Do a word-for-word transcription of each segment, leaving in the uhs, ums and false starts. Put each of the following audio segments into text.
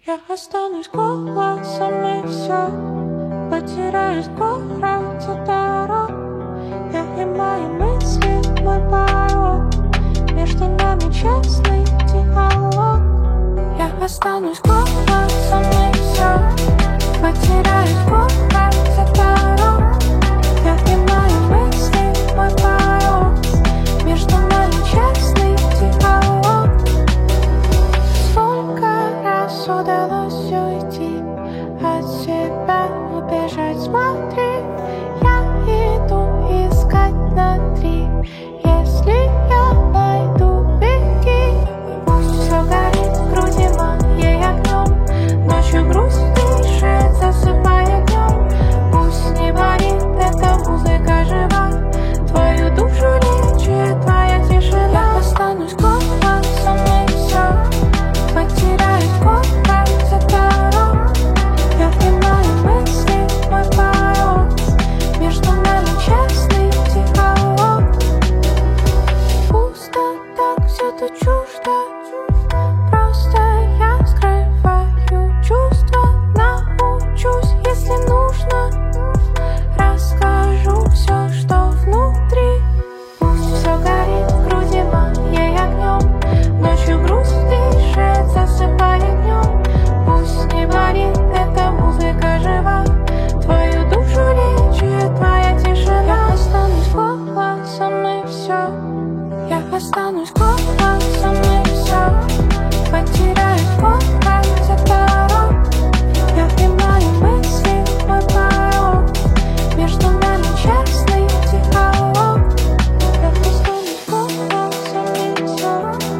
Я останусь голосом и все, потеряюсь в городе дорог. Я и мои мысли, мой порог, между нами честный диалог. Я останусь голосом и все, потеряюсь в городе дорог. Я и мои мысли, мой порог, между нами честный диалог. Сколько раз удалось уйти от себя, убежать, смотри, я иду искать внутри. Если я найду, беги. Пусть все горит в груди моей огнем, ночью грусть дышит, засыпая днем. Пусть не болит, эта музыка жива, твою душу лечит твоя тишина. Я останусь голосом и все, потеряюсь в городе дорог. Я и мои мысли, мой порог, между нами честный диалог. Пусто, так все-то чуждо, просто я скрываю чувства. Научусь, если нужно, расскажу все, что внутри. Пусть все горит в груди моей огнем, ночью грусть дышит, засыпая днем. Пусть не болит, эта музыка жива, твою душу лечит твоя тишина. Я останусь голосом и все, я останусь голосом и все, потеряюсь в городе дорог. Я и мои мысли, мой порог, между нами честный диалог. Я останусь голосом и все.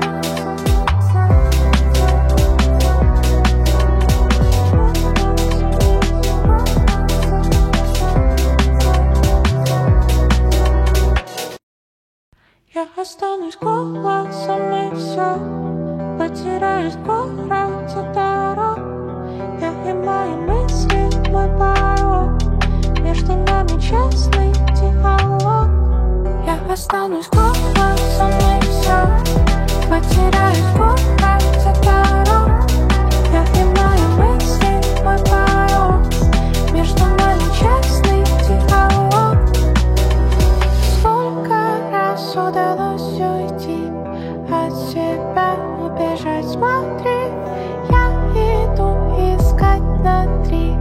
Я останусь голосом и все, потеряюсь в городе дорог. Я и мои мысли, мой порог, между нами честный диалог. Я останусь голосом и все, потеряюсь в городе дорог. Я и мои мысли, мой порог, между нами честный диалог. Сколько раз удалось уйти от себя, убежать, смотри, я иду искать внутри.